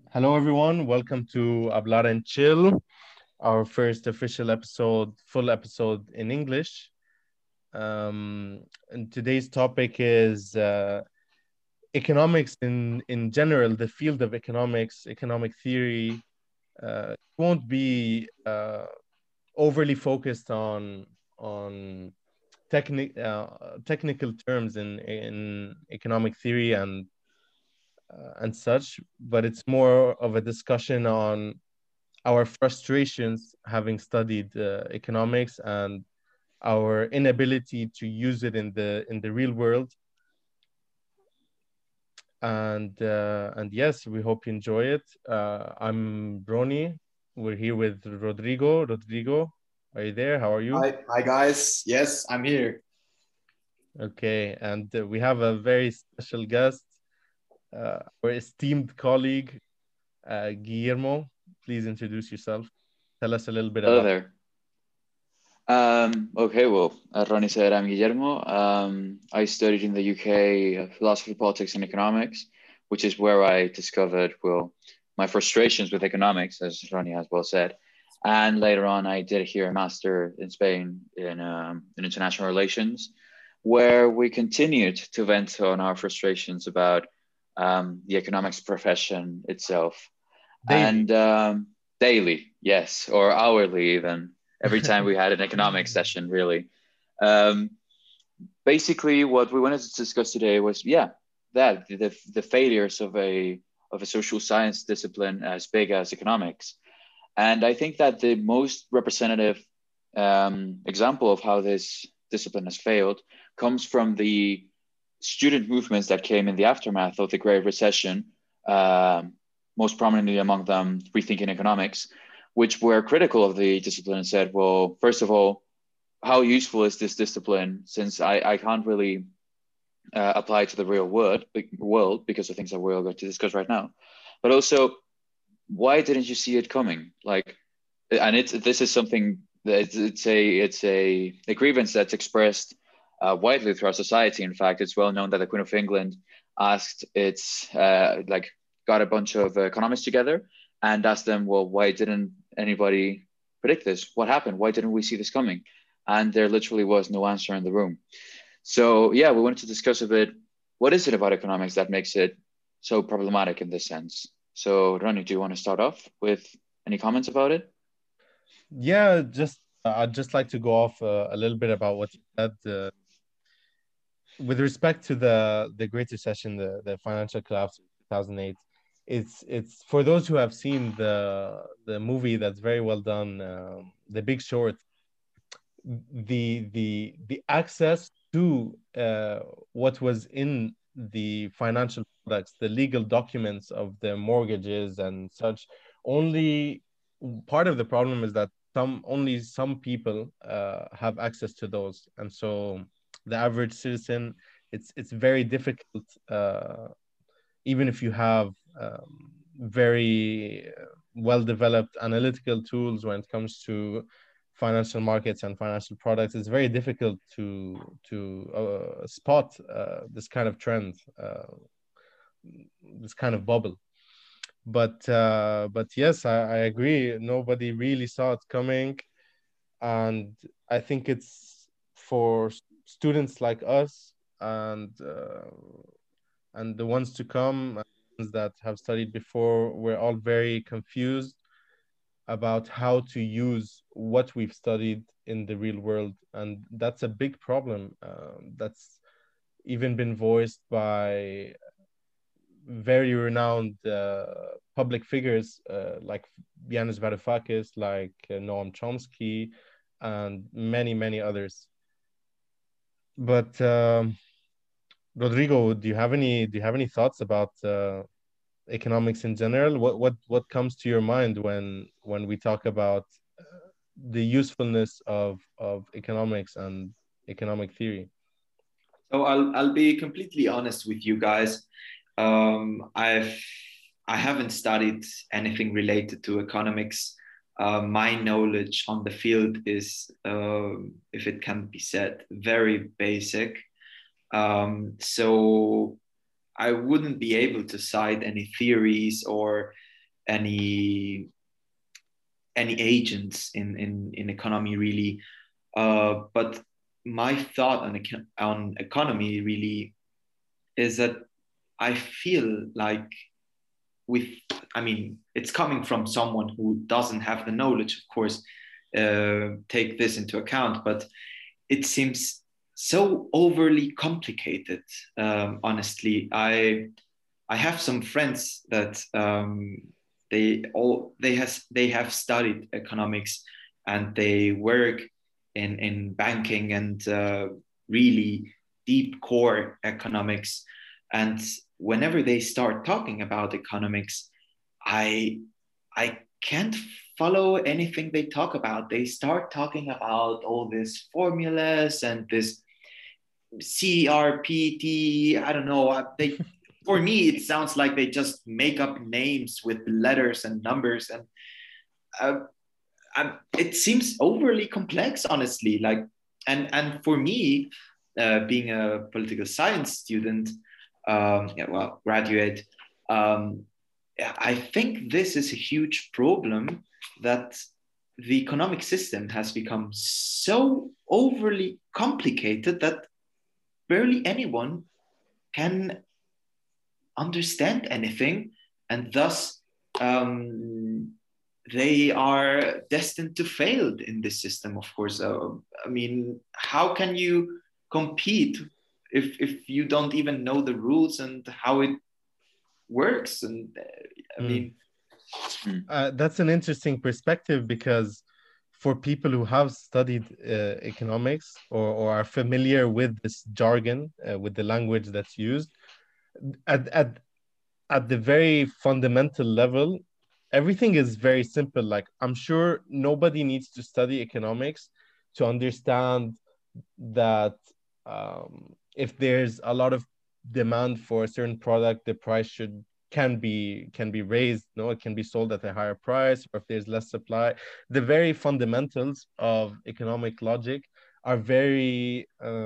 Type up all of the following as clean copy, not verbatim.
Hello, everyone. Welcome to Hablar and Chill, our first official episode, full episode in English. And today's topic is economics in general, the field of economics, economic theory. Won't be overly focused on technical terms in economic theory and such, but it's more of a discussion on our frustrations having studied economics and our inability to use it in the real world. And yes, we hope you enjoy it. I'm Brony. We're here with Rodrigo. Rodrigo, are you there? How are you? Hi guys. Yes, I'm here. Okay, and we have a very special guest, our esteemed colleague, Guillermo. Please introduce yourself. Tell us a little bit Hello about. there. As Ronnie said, I'm Guillermo. I studied in the UK philosophy, politics, and economics, which is where I discovered, my frustrations with economics, as Ronnie has well said. And later on, I did here a master in Spain in international relations, where we continued to vent on our frustrations about the economics profession itself. Daily. And daily, yes, or hourly even. Every time we had an economics session, really. Um, Basically, what we wanted to discuss today was, the failures of a social science discipline as big as economics. And I think that the most representative example of how this discipline has failed comes from the student movements that came in the aftermath of the Great Recession, most prominently among them Rethinking Economics, which were critical of the discipline and said, well, first of all, how useful is this discipline since I can't really apply it to the real world because of things that we're going to discuss right now. But also, why didn't you see it coming? This is something that it's a grievance that's expressed widely throughout society. In fact, it's well known that the Queen of England asked got a bunch of economists together and asked them, well, why didn't anybody predict this? What happened? Why didn't we see this coming? And there literally was no answer in the room. So yeah, we wanted to discuss a bit, what is it about economics that makes it so problematic in this sense? So Ronnie, do you want to start off with any comments about it? Yeah, I'd just like to go off a little bit about what you said with respect to the Great Recession, the financial collapse of 2008. It's for those who have seen the movie that's very well done, The Big Short. The access to what was in the financial products, the legal documents of the mortgages and such. Only part of the problem is that only some people have access to those, and so the average citizen, it's very difficult, even if you have very well developed analytical tools when it comes to financial markets and financial products. It's very difficult to spot this kind of trend, this kind of bubble. But yes, I agree. Nobody really saw it coming, and I think it's for students like us and the ones to come, that have studied before, we're all very confused about how to use what we've studied in the real world. And that's a big problem. That's even been voiced by very renowned public figures like Yanis Varoufakis, like Noam Chomsky, and many, many others. But Rodrigo, do you have any thoughts about economics in general? What comes to your mind when we talk about the usefulness of economics and economic theory? So I'll be completely honest with you guys. I haven't studied anything related to economics. My knowledge on the field is, if it can be said, very basic. So I wouldn't be able to cite any theories or any agents in economy really. But my thought on economy really is that I feel like I mean, it's coming from someone who doesn't have the knowledge, of course, take this into account, but it seems so overly complicated. Honestly, I have some friends that they have studied economics, and they work in banking and really deep core economics. And whenever they start talking about economics, I can't follow anything they talk about. They start talking about all these formulas and this CRPT. I don't know. They, for me, it sounds like they just make up names with letters and numbers, and uh, it seems overly complex, honestly. Like, and for me, being a political science student, yeah, well, graduate, um, I think this is a huge problem, that the economic system has become so overly complicated that barely anyone can understand anything, and thus they are destined to fail in this system, of course. I mean, how can you compete if you don't even know the rules and how it works? And I mean, That's an interesting perspective, because for people who have studied economics, or are familiar with this jargon, with the language that's used, at, at, at the very fundamental level, everything is very simple. Like, I'm sure nobody needs to study economics to understand that if there's a lot of demand for a certain product, the price can be raised. No, it can be sold at a higher price. Or if there's less supply, the very fundamentals of economic logic are very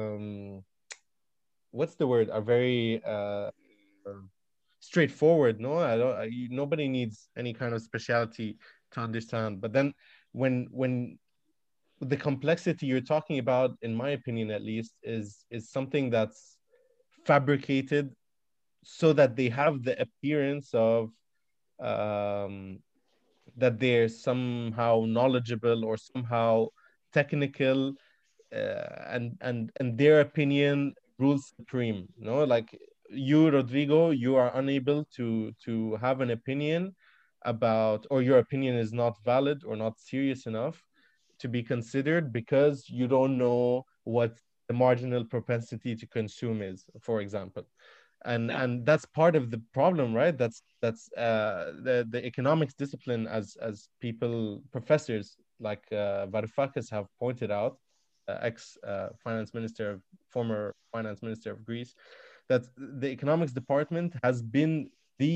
what's the word? Are very straightforward. No, nobody needs any kind of specialty to understand. But then when the complexity you're talking about, in my opinion at least, is something that's fabricated so that they have the appearance of um, that they're somehow knowledgeable or somehow technical, and their opinion rules supreme. No, like you, Rodrigo, you are unable to have an opinion about, or your opinion is not valid or not serious enough to be considered, because you don't know what the marginal propensity to consume is, for example. And that's part of the problem, right? That's the economics discipline, as people, professors like Varoufakis have pointed out, ex finance minister, former finance minister of Greece, that the economics department has been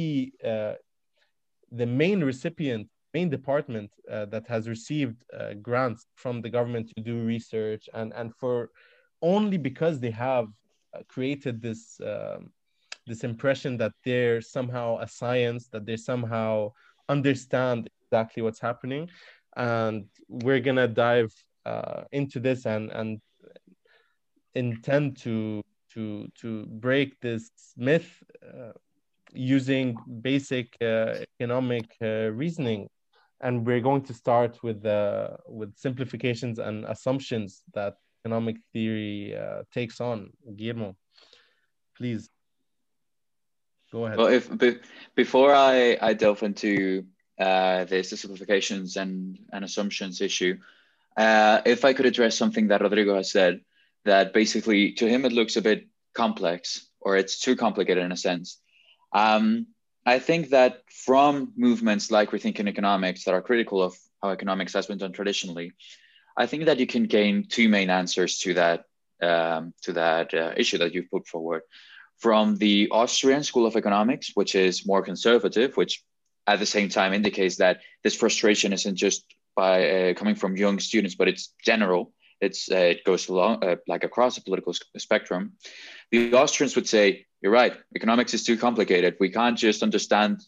the main department that has received grants from the government to do research, and for only because they have created this impression that they're somehow a science, that they somehow understand exactly what's happening. And we're gonna dive into this and intend to break this myth using basic economic reasoning. And we're going to start with simplifications and assumptions that economic theory takes on. Guillermo, please go ahead. Well, before I delve into the simplifications and assumptions issue, if I could address something that Rodrigo has said, that basically to him it looks a bit complex, or it's too complicated in a sense. I think that from movements like Rethinking Economics that are critical of how economics has been done traditionally, I think that you can gain two main answers to that issue that you've put forward. From the Austrian School of Economics, which is more conservative, which at the same time indicates that this frustration isn't just by coming from young students, but it's general it goes along like across the political spectrum. The Austrians would say, "You're right. Economics is too complicated. We can't just understand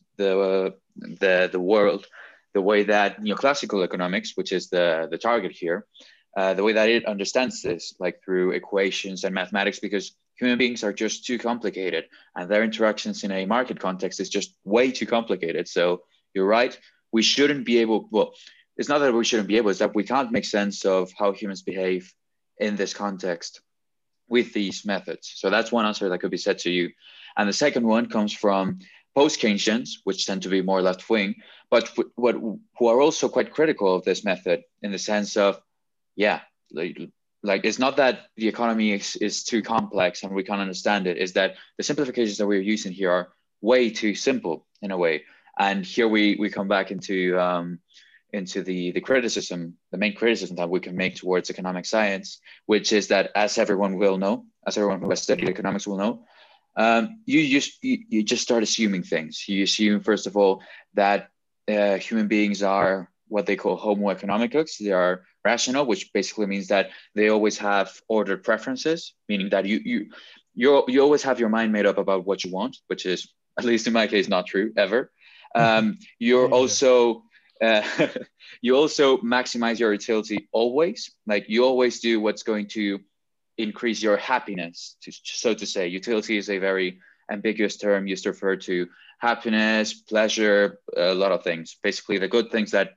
the world the way that neoclassical economics, which is the target here, the way that it understands this, like through equations and mathematics, because human beings are just too complicated, and their interactions in a market context is just way too complicated. So you're right. We shouldn't be able. Well, it's not that we shouldn't be able. It's that we can't make sense of how humans behave in this context with these methods." So that's one answer that could be said to you. And the second one comes from post-Keynesians, which tend to be more left-wing, but who are also quite critical of this method in the sense of, yeah, like it's not that the economy is too complex and we can't understand it, is that the simplifications that we're using here are way too simple in a way. And here we come back into the criticism, the main criticism that we can make towards economic science, which is that, as everyone will know, as everyone who has studied economics will know, you just start assuming things. You assume, first of all, that human beings are what they call homo economicus. They are rational, which basically means that they always have ordered preferences, meaning that you always have your mind made up about what you want, which is, at least in my case, not true ever. You're also you also maximize your utility always. Like you always do what's going to increase your happiness, so to say. Utility is a very ambiguous term used to refer to happiness, pleasure, a lot of things. Basically, the good things that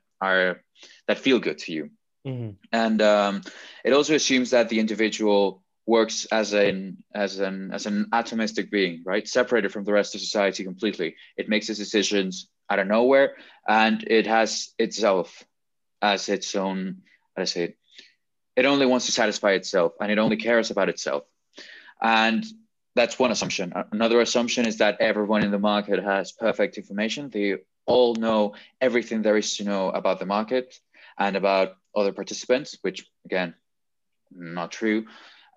feel good to you. Mm-hmm. And it also assumes that the individual works as an atomistic being, right? Separated from the rest of society completely. It makes its decisions out of nowhere, and it has itself as its own, how to say it, it only wants to satisfy itself, and it only cares about itself. And that's one assumption. Another assumption is that everyone in the market has perfect information. They all know everything there is to know about the market and about other participants, which, again, not true.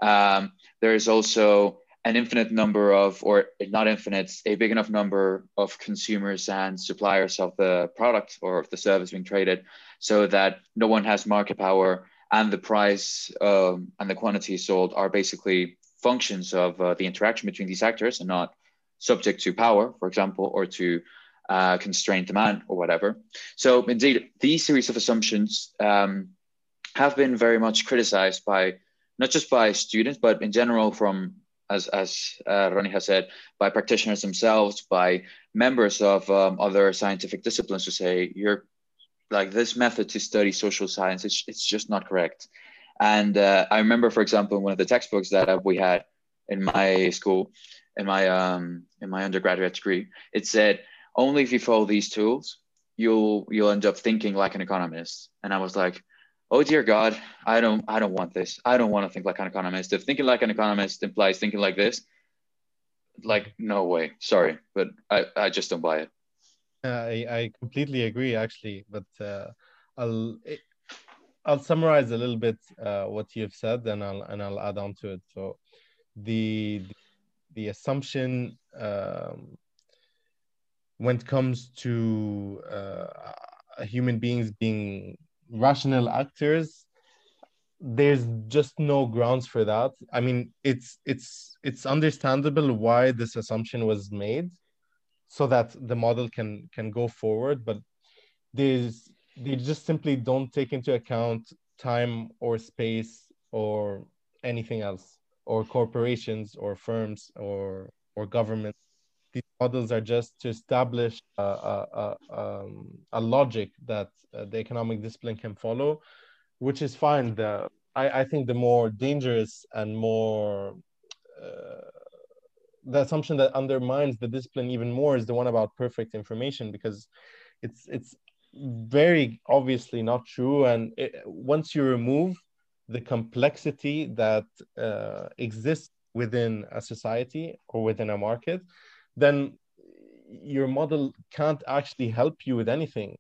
There is also an infinite number of, or not infinite, a big enough number of consumers and suppliers of the product or of the service being traded, so that no one has market power, and the price and the quantity sold are basically functions of the interaction between these actors and not subject to power, for example, or to constrained demand or whatever. So indeed, these series of assumptions have been very much criticized by, not just by students, but in general from, as Ronnie has said, by practitioners themselves, by members of other scientific disciplines who say, you're like, this method to study social science, it's just not correct. And I remember, for example, one of the textbooks that we had in my school, in my undergraduate degree, it said, only if you follow these tools, you'll end up thinking like an economist. And I was like, oh dear God, I don't want this. I don't want to think like an economist. If thinking like an economist implies thinking like this, like, no way. Sorry, but I just don't buy it. I completely agree, actually, but I'll summarize a little bit what you've said, and I'll add on to it. So the assumption when it comes to human beings being rational actors, there's just no grounds for that. I mean, it's understandable why this assumption was made, so that the model can go forward, but they just simply don't take into account time or space or anything else, or corporations or firms or government. These models are just to establish a logic that the economic discipline can follow, which is fine. I think the more dangerous and more the assumption that undermines the discipline even more is the one about perfect information, because it's very obviously not true. And once you remove the complexity that exists within a society or within a market, then your model can't actually help you with anything.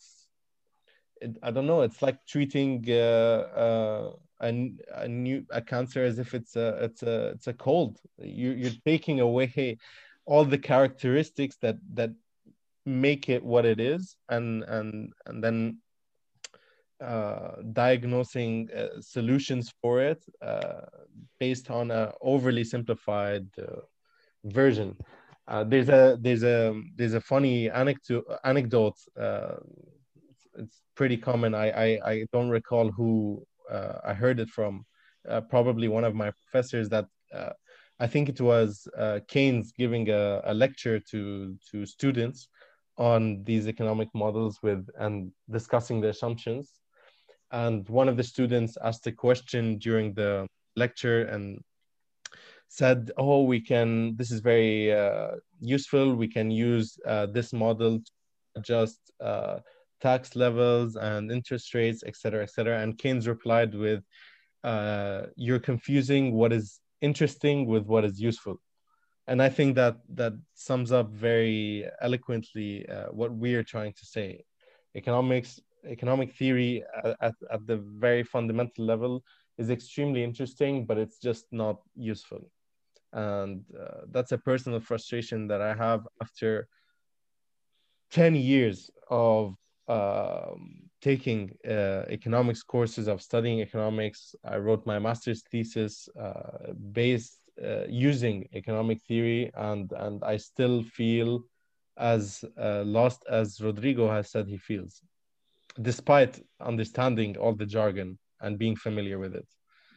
I don't know. It's like treating a cancer as if it's a cold. You're taking away all the characteristics that make it what it is, and then diagnosing solutions for it based on a overly simplified version. There's a funny anecdote. It's pretty common. I don't recall who I heard it from. Probably one of my professors that I think it was Keynes giving a lecture to students on these economic models with and discussing the assumptions. And one of the students asked a question during the lecture and said, "Oh, we can. This is very useful. We can use this model to adjust tax levels and interest rates, etc., etc." And Keynes replied with, "You're confusing what is interesting with what is useful." And I think that that sums up very eloquently what we are trying to say. Economic theory at the very fundamental level is extremely interesting, but it's just not useful. And that's a personal frustration that I have after 10 years of taking economics courses, of studying economics. I wrote my master's thesis based using economic theory, and I still feel as lost as Rodrigo has said he feels, despite understanding all the jargon and being familiar with it.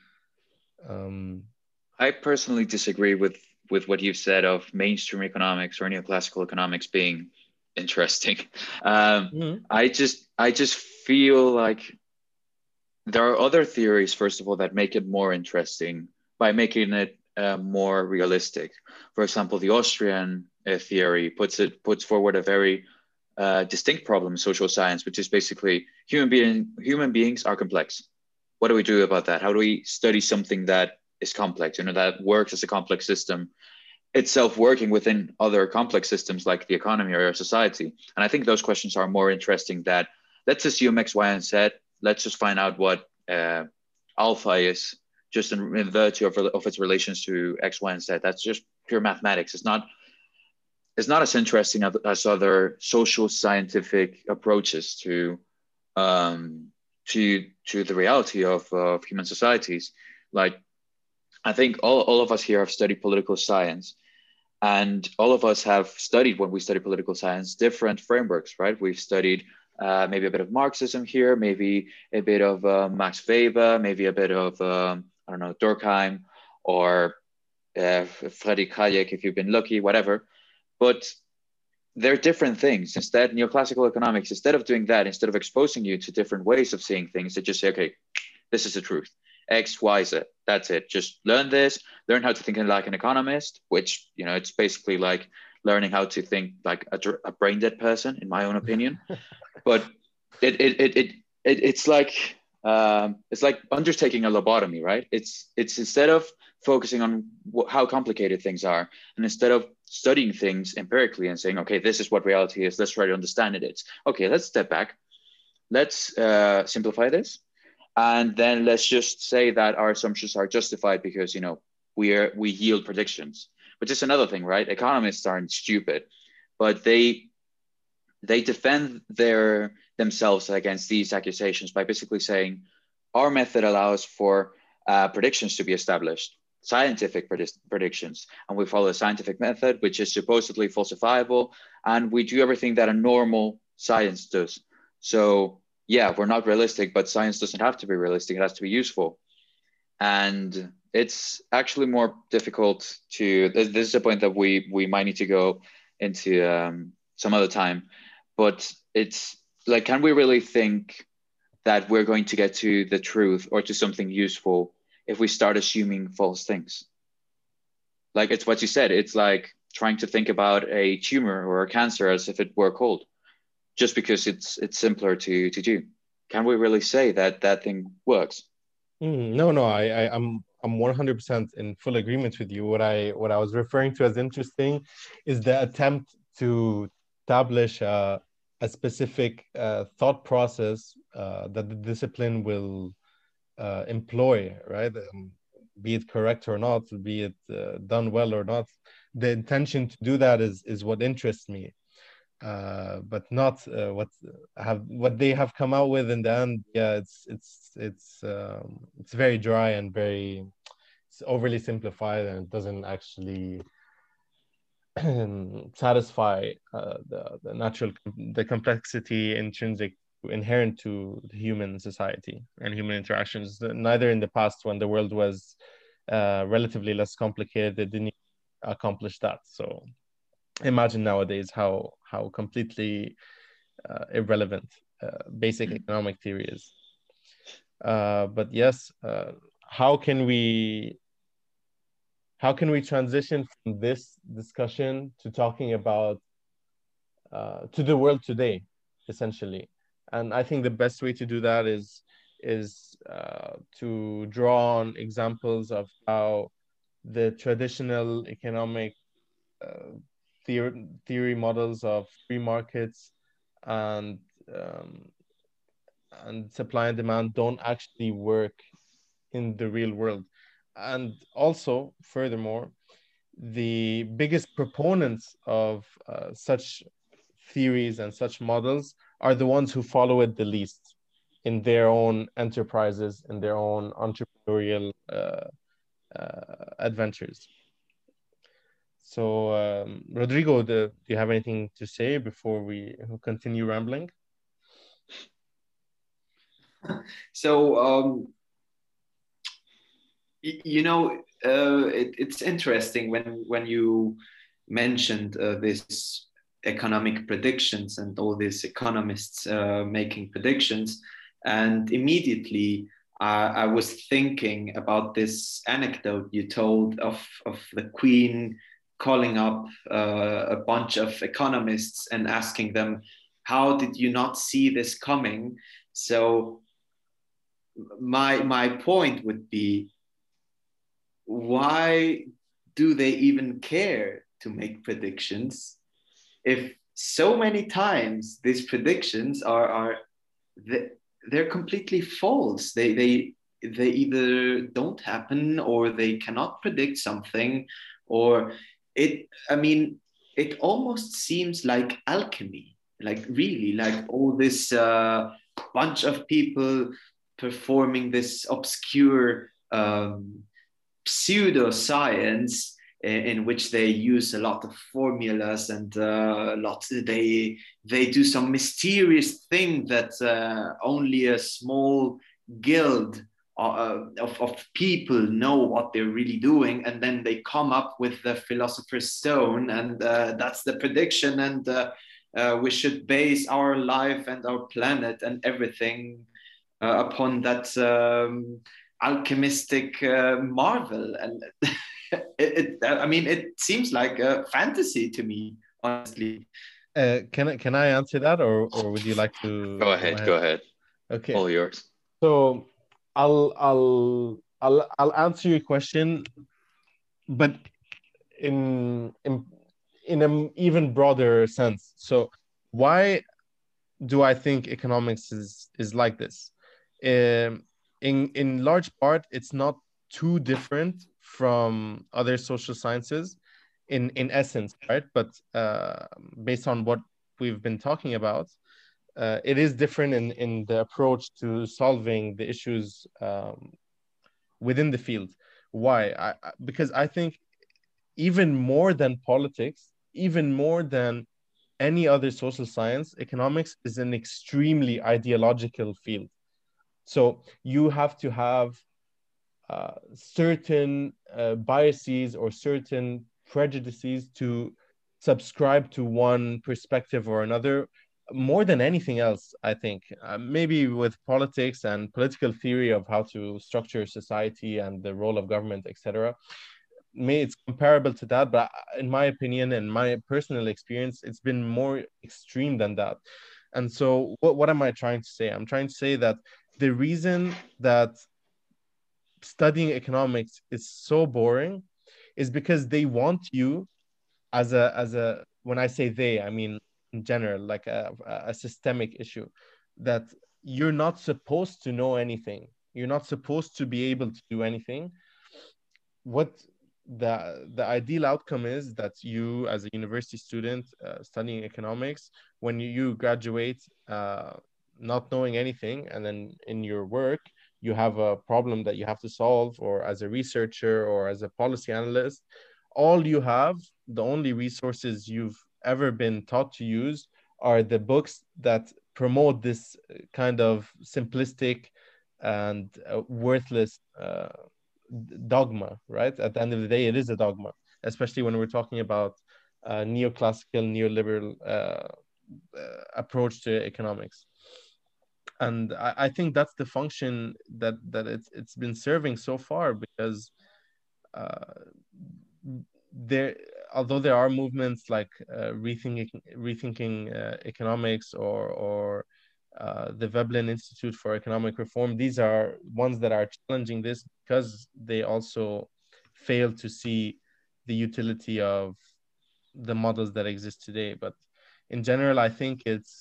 I personally disagree with what you've said of mainstream economics or neoclassical economics being interesting. I just feel like there are other theories, first of all, that make it more interesting by making it more realistic. For example, the Austrian theory puts forward a very distinct problem in social science, which is basically human beings are complex. What do we do about that? How do we study something that is complex, that works as a complex system, itself working within other complex systems like the economy or our society? And I think those questions are more interesting. That let's assume X, Y, and Z. Let's just find out what alpha is, just in virtue of its relations to X, Y, and Z. That's just pure mathematics. It's not as interesting as other social scientific approaches to the reality of human societies. Like, I think all of us here have studied political science, and all of us have studied, when we study political science, different frameworks, right? We've studied maybe a bit of Marxism here, maybe a bit of Max Weber, maybe a bit of, I don't know, Durkheim, or Friedrich Hayek, if you've been lucky, whatever. But they're different things. Instead, neoclassical economics, instead of doing that, instead of exposing you to different ways of seeing things, they just say, okay, this is the truth. X, Y, Z. That's it. Just learn this, learn how to think like an economist, which, it's basically like learning how to think like a brain dead person, in my own opinion. But it's like undertaking a lobotomy, right? It's instead of focusing on how complicated things are, and instead of studying things empirically and saying, okay, this is what reality is, let's try to understand it. It's okay, let's step back, let's simplify this, and then let's just say that our assumptions are justified because we yield predictions, which is another thing, right? Economists aren't stupid, but they defend themselves against these accusations by basically saying our method allows for predictions to be established, scientific predictions, and we follow a scientific method which is supposedly falsifiable, and we do everything that a normal science does. So yeah, we're not realistic, but science doesn't have to be realistic. It has to be useful. And it's actually more difficult to, this is a point that we might need to go into some other time, but it's like, can we really think that we're going to get to the truth or to something useful if we start assuming false things? Like, it's what you said, it's like trying to think about a tumor or a cancer as if it were cold, just because it's simpler to do. Can we really say that that thing works? No, I'm 100% in full agreement with you. What I was referring to as interesting is the attempt to establish a specific thought process that the discipline will employ, right? Be it correct or not, be it done well or not. The intention to do that is what interests me. but not what they have come out with in the end. Yeah, it's very dry and very, it's overly simplified, and it doesn't actually satisfy the natural, the complexity intrinsic, inherent to the human society and human interactions. Neither in the past, when the world was relatively less complicated, it didn't accomplish that. So imagine nowadays how completely irrelevant basic economic theory is. But yes, how can we transition from this discussion to talking about to the world today, essentially? And I think the best way to do that is to draw on examples of how the traditional economic theory models of free markets and um, supply and demand don't actually work in the real world. And also, furthermore, the biggest proponents of such theories and such models are the ones who follow it the least in their own enterprises, in their own entrepreneurial adventures. So, Rodrigo, do you have anything to say before we continue rambling? So, it's interesting when you mentioned this economic predictions and all these economists making predictions, and immediately I was thinking about this anecdote you told of the Queen calling up a bunch of economists and asking them, how did you not see this coming? So my point would be, why do they even care to make predictions if so many times these predictions are they're completely false? They either don't happen, or they cannot predict something, or it almost seems like alchemy, like really, like all this bunch of people performing this obscure pseudoscience in which they use a lot of formulas and they do some mysterious thing that only a small guild of people know what they're really doing, and then they come up with the philosopher's stone, and that's the prediction, and we should base our life and our planet and everything upon that alchemistic marvel. And it seems like a fantasy to me, honestly. Can I answer that, or would you like to Go ahead. Okay. All yours. So I'll answer your question, but in an even broader sense. So why do I think economics is like this? In large part, it's not too different from other social sciences in essence, right? But based on what we've been talking about, it is different in the approach to solving the issues within the field. Why? Because I think even more than politics, even more than any other social science, economics is an extremely ideological field. So you have to have certain biases or certain prejudices to subscribe to one perspective or another, more than anything else. I think maybe with politics and political theory of how to structure society and the role of government, etc., it's comparable to that, but in my opinion and my personal experience, it's been more extreme than that. And so what am I trying to say? I'm trying to say that the reason that studying economics is so boring is because they want you as a when I say they, I mean in general, like a systemic issue, that you're not supposed to know anything, you're not supposed to be able to do anything. What the ideal outcome is that you, as a university student studying economics, when you graduate, not knowing anything, and then in your work you have a problem that you have to solve, or as a researcher or as a policy analyst, all you have, the only resources you've ever been taught to use are the books that promote this kind of simplistic and worthless dogma, right? At the end of the day, it is a dogma, especially when we're talking about neoclassical, neoliberal approach to economics. And I think that's the function that it's been serving so far, because uh, there, although there are movements like rethinking economics, or the Veblen Institute for Economic Reform, these are ones that are challenging this because they also fail to see the utility of the models that exist today. But in general, I think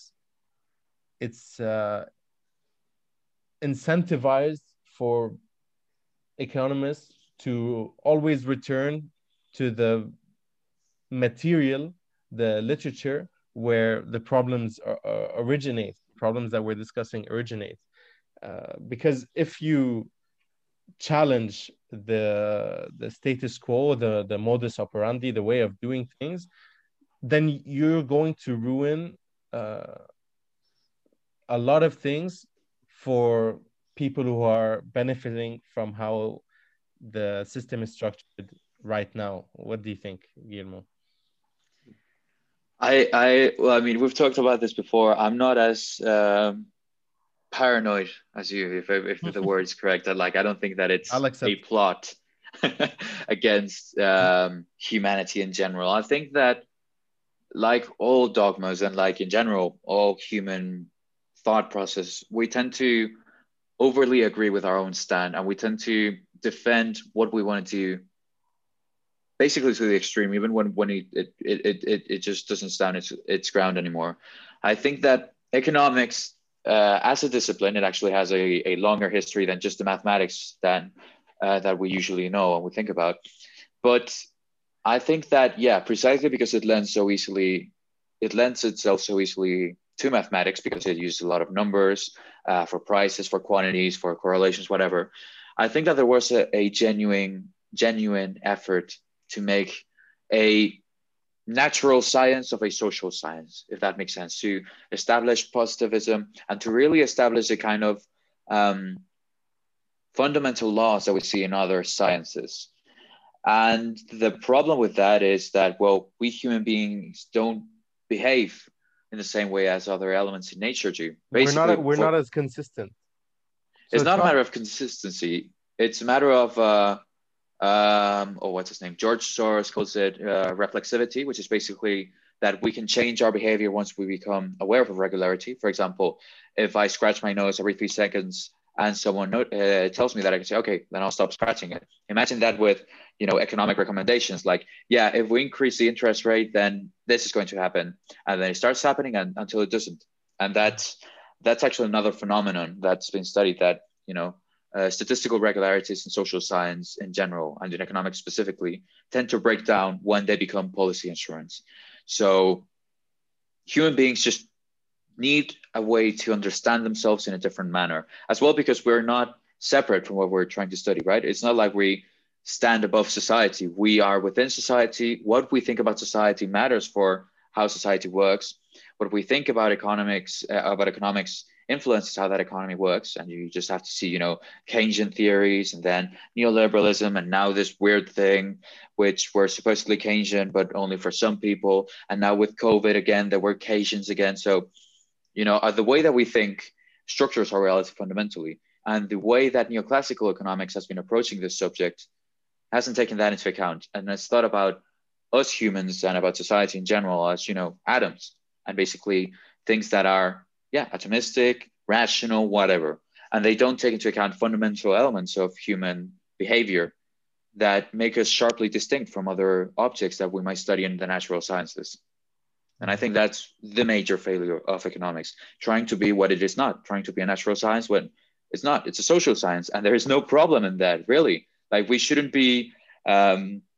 it's incentivized for economists to always return to the material, the literature, where the problems originate, problems that we're discussing originate. Because if you challenge the status quo, the modus operandi, the way of doing things, then you're going to ruin a lot of things for people who are benefiting from how the system is structured right now. What do you think, Guillermo? Well, I mean, we've talked about this before. I'm not as paranoid as you, if the word is correct. That, like, I don't think that it's I'll accept. a plot against humanity in general. I think that, like all dogmas and like in general, all human thought process, we tend to overly agree with our own stand, and we tend to defend what we want to do basically to the extreme, even when it just doesn't stand its ground anymore. I think that economics, as a discipline, it actually has a longer history than just the mathematics that we usually know and we think about. But I think that, yeah, precisely because it lends itself so easily to mathematics, because it uses a lot of numbers for prices, for quantities, for correlations, whatever. I think that there was a genuine effort to make a natural science of a social science, if that makes sense, to establish positivism and to really establish a kind of fundamental laws that we see in other sciences. And the problem with that is that, well, we human beings don't behave in the same way as other elements in nature do. Basically, We're not as consistent. So it's not a matter of consistency. It's a matter of what's his name? George Soros calls it reflexivity, which is basically that we can change our behavior once we become aware of a regularity. For example, if I scratch my nose every 3 seconds and someone tells me that, I can say, okay, then I'll stop scratching it. Imagine that with, economic recommendations, like, yeah, if we increase the interest rate, then this is going to happen. And then it starts happening until it doesn't. And that's actually another phenomenon that's been studied, that, statistical regularities in social science in general and in economics specifically tend to break down when they become policy instruments. So human beings just need a way to understand themselves in a different manner as well, because we're not separate from what we're trying to study, right? It's not like we stand above society. We are within society. What we think about society matters for how society works. What we think about economics influences how that economy works. And you just have to see, Keynesian theories, and then neoliberalism, and now this weird thing, which were supposedly Keynesian, but only for some people. And now with COVID again, there were Keynesians again. So, the way that we think structures our reality fundamentally. And the way that neoclassical economics has been approaching this subject hasn't taken that into account. And it's thought about us humans and about society in general as, atoms, and basically things that are, atomistic, rational, whatever. And they don't take into account fundamental elements of human behavior that make us sharply distinct from other objects that we might study in the natural sciences. And I think that's the major failure of economics, trying to be what it is not, trying to be a natural science when it's not. It's a social science, and there is no problem in that, really. Like, we shouldn't be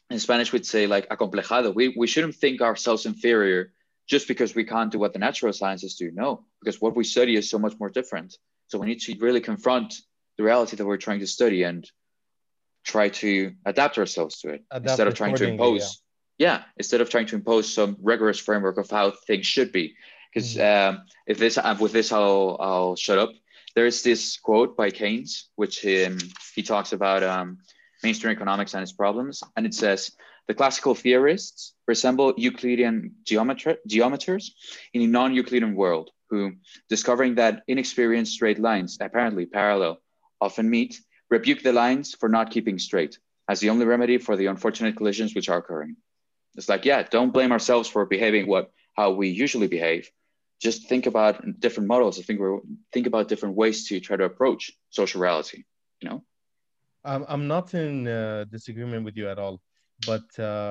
in Spanish we'd say like acomplejado. We shouldn't think ourselves inferior just because we can't do what the natural sciences do. No, because what we study is so much more different. So we need to really confront the reality that we're trying to study and try to adapt ourselves to it instead Adapt of trying to accordingly. Yeah. impose. Yeah, instead of trying to impose some rigorous framework of how things should be. Because if this with this I'll shut up. There is this quote by Keynes, which he talks about mainstream economics and its problems, and it says the classical theorists resemble Euclidean geometers in a non-Euclidean world, who, discovering that inexperienced straight lines, apparently parallel, often meet, rebuke the lines for not keeping straight, as the only remedy for the unfortunate collisions which are occurring. It's like, yeah, don't blame ourselves for behaving how we usually behave. Just think about different models. Think about different ways to try to approach social reality. You know. I'm not in disagreement with you at all, but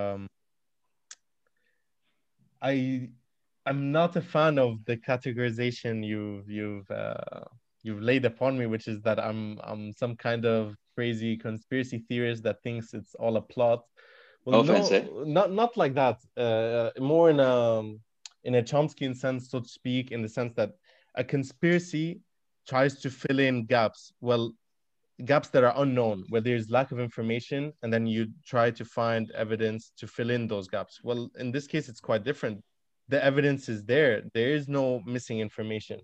I'm not a fan of the categorization you've laid upon me, which is that I'm some kind of crazy conspiracy theorist that thinks it's all a plot. Well, No offense, eh? no, not like that. More in a Chomskyan sense, so to speak, in the sense that a conspiracy tries to fill in gaps. Well, gaps that are unknown, where there's lack of information, and then you try to find evidence to fill in those gaps. Well, in this case, it's quite different. The evidence is there. There is no missing information.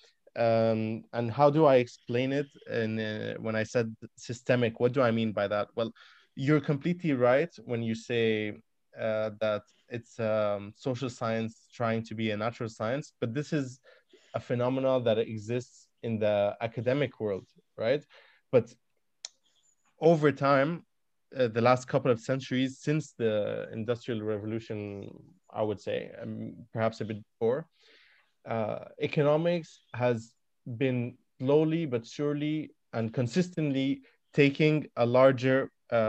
And how do I explain it? And when I said systemic, what do I mean by that? Well, you're completely right when you say that it's social science trying to be a natural science, but this is a phenomenon that exists in the academic world, right? But over time, the last couple of centuries, since the Industrial Revolution, I would say, perhaps a bit before, economics has been slowly but surely and consistently taking a larger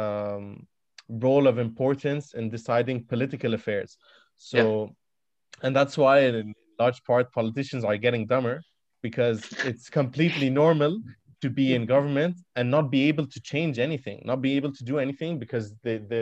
role of importance in deciding political affairs. Yeah. So, and that's why in large part politicians are getting dumber, because it's completely normal to be in government and not be able to change anything, not be able to do anything, because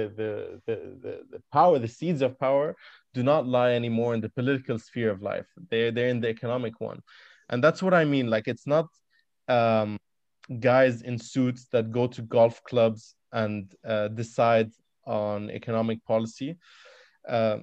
the power, the seeds of power do not lie anymore in the political sphere of life. They're in the economic one. And that's what I mean. Like, it's not um, guys in suits that go to golf clubs and decide on economic policy. Uh,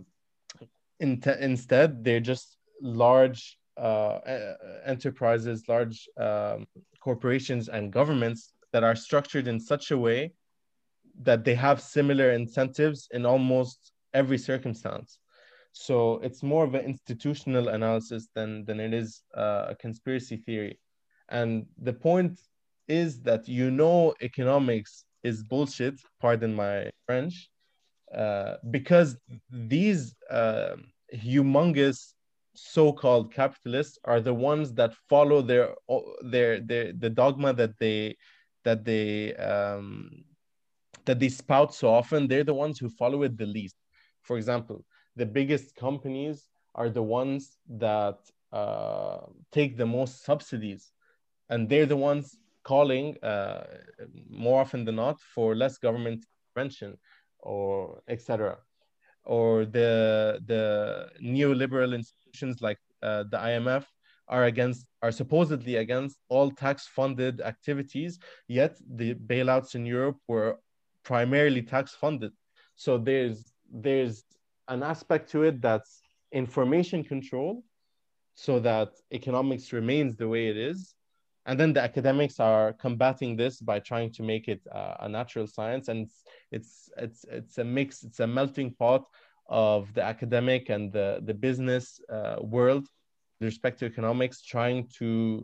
Instead, they're just large enterprises, large corporations and governments that are structured in such a way that they have similar incentives in almost every circumstance. So it's more of an institutional analysis than it is a conspiracy theory. And the point is that economics is bullshit, pardon my French, because these humongous so-called capitalists are the ones that follow their the dogma that they um, that they spout so often. They're the ones who follow it the least. For example, the biggest companies are the ones that take the most subsidies, and they're the ones calling more often than not for less government intervention, or etc. Or the neoliberal institutions like the IMF are supposedly against all tax funded activities, yet the bailouts in Europe were primarily tax funded. So there's an aspect to it that's information control, so that economics remains the way it is. And then the academics are combating this by trying to make it a natural science. And it's a mix, it's a melting pot of the academic and the business world with respect to economics, trying to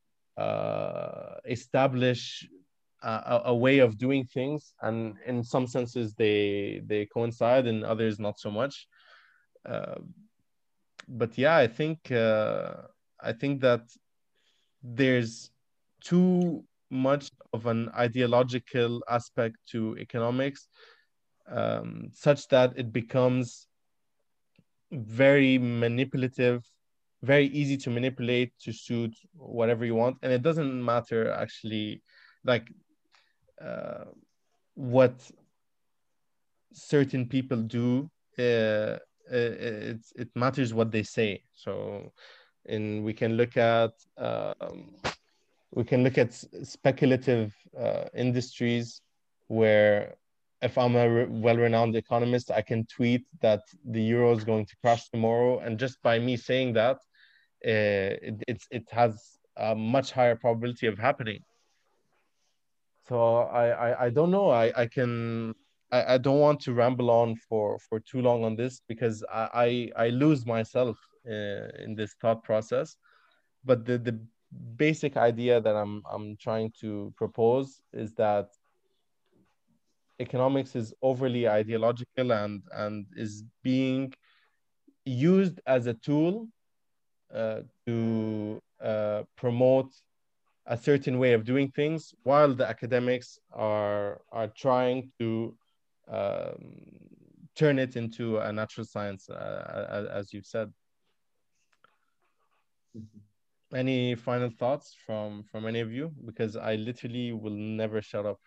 establish a way of doing things. And in some senses, they coincide, in others, not so much. Uh, but yeah, I think that there's too much of an ideological aspect to economics, such that it becomes very manipulative, very easy to manipulate to suit whatever you want. And it doesn't matter actually, like, uh, what certain people do, it matters what they say. So, and we can look at speculative industries where if I'm a well-renowned economist, I can tweet that the euro is going to crash tomorrow, and just by me saying that, it has a much higher probability of happening. So I don't know. I don't want to ramble on for too long on this because I lose myself in this thought process. But the basic idea that I'm trying to propose is that economics is overly ideological and is being used as a tool to promote a certain way of doing things, while the academics are trying to um, turn it into a natural science, as you've said. Any final thoughts from any of you? Because I literally will never shut up.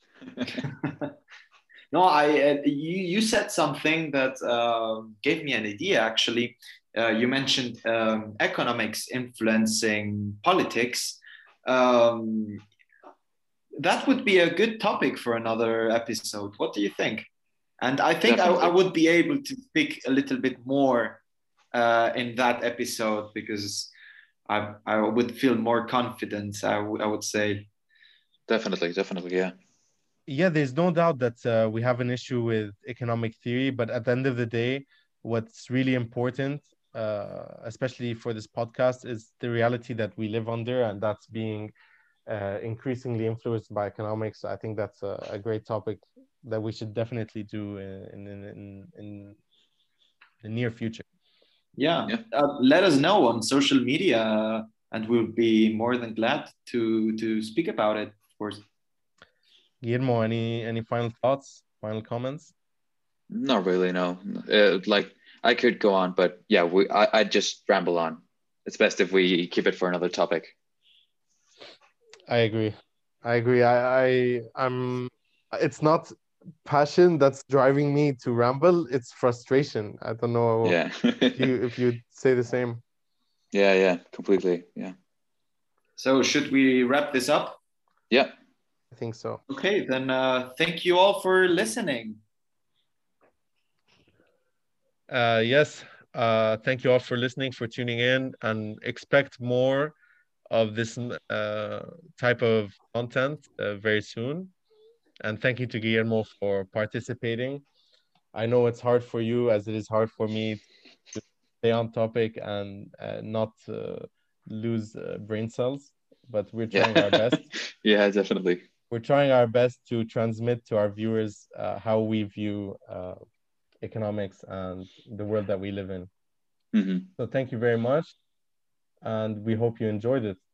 No, you said something that gave me an idea. Actually, you mentioned economics influencing politics. Um, that would be a good topic for another episode. What do you think? And I think I would be able to speak a little bit more in that episode because I would feel more confident. I would say. Definitely, yeah. Yeah, there's no doubt that we have an issue with economic theory, but at the end of the day, what's really important, especially for this podcast, is the reality that we live under, and that's being increasingly influenced by economics. I think that's a great topic that we should definitely do in the near future. Yeah. Let us know on social media, and we'll be more than glad to speak about it, of course. Guillermo, any final thoughts, final comments? Not really, no. Like I could go on, but yeah, I'd just ramble on. It's best if we keep it for another topic. I agree. I'm. It's not passion that's driving me to ramble. It's frustration. I don't know. Yeah. if you'd say the same. Yeah, completely. Yeah. So should we wrap this up? Yeah. I think so. Okay, then thank you all for listening. Yes. Thank you all for listening, for tuning in, and expect more of this type of content very soon. And thank you to Guillermo for participating. I know it's hard for you, as it is hard for me, to stay on topic and not lose brain cells, but we're trying our best. Yeah, definitely. We're trying our best to transmit to our viewers how we view economics and the world that we live in. Mm-hmm. So thank you very much, and we hope you enjoyed it.